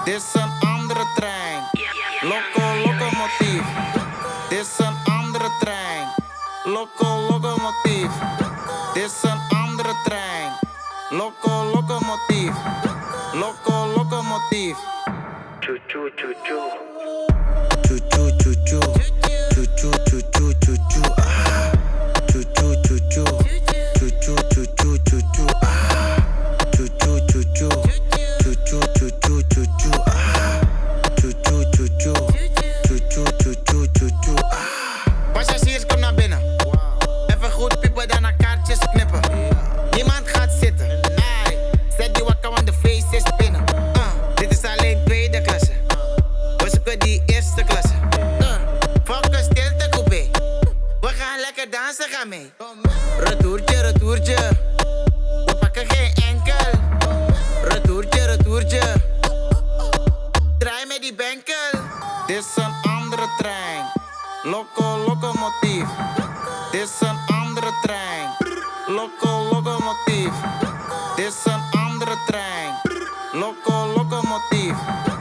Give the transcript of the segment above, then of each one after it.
Dit is een andere trein. Locomotief. Dit is een andere trein. Locomotief. Dit is een andere trein. Locomotief. Locomotief. Choo choo choo choo. Choo choo choo choo. Choo choo choo choo choo choo. Choo choo choo choo. Choo choo choo choo choo choo. Choo choo choo choo. Choo choo choo choo choo choo. Choo choo choo choo. Choo choo choo choo choo choo. Passagiers, kom naar binnen. Even goed piepen, daarna kaartjes knippen. Niemand gaat zitten. Zet die wakker, want de feest is binnen. Dit is alleen tweede klasse. We zoeken die eerste klasse. Fuck een stilte coupé. We gaan lekker dansen, ga mee. Retourtje, retourtje. We pakken geen enkel. Retourtje, retourtje. Draai met die benkel. Dit is een andere trein. Locomotief. Dit is een andere trein. Locomotief. Dit is een andere trein. Locomotief.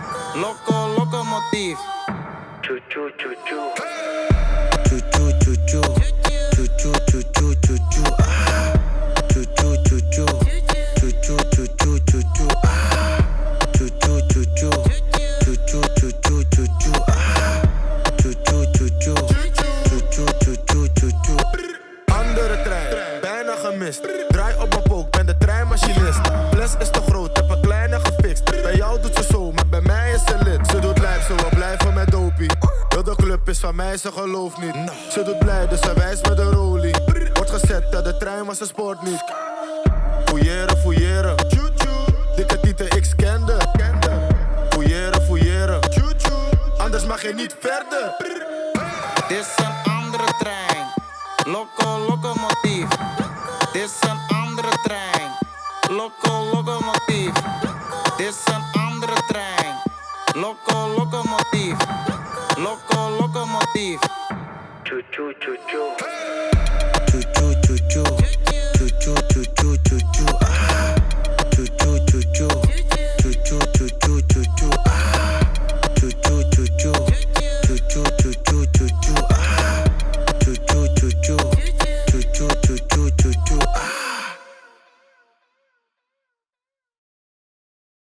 Locomotief. Choo choo choo choo. Choo choo choo choo. Choo choo choo choo choo choo. Choo choo choo choo. Choo choo choo choo choo choo. Choo choo choo choo. Choo choo choo choo choo choo. Choo choo choo choo. Choo choo choo choo choo choo. Andere trein, bijna gemist. Draai op mijn pook, ben de treinmachinist. Fles is te groot, heb een kleine gefixt. Bij jou doet ze zo, maar bij mij is ze lid. Ze doet lijp, zo we blijven met dopie. Heel de club is van mij, ze gelooft niet. Ze doet blij, dus ze wijst met de rolie. Wordt gezet, dat de trein, maar ze spoort niet. Fouilleren, fouilleren. Dikke tieten, ik scande. Fouilleren, fouilleren. Anders mag je niet verder. Dit is een andere trein. Locomotief. Dit is een andere trein. Locomotief. Dit is een andere trein. Locomotief. Locomotief. Choo choo choo choo. Choo choo choo choo. Choo choo choo choo choo choo.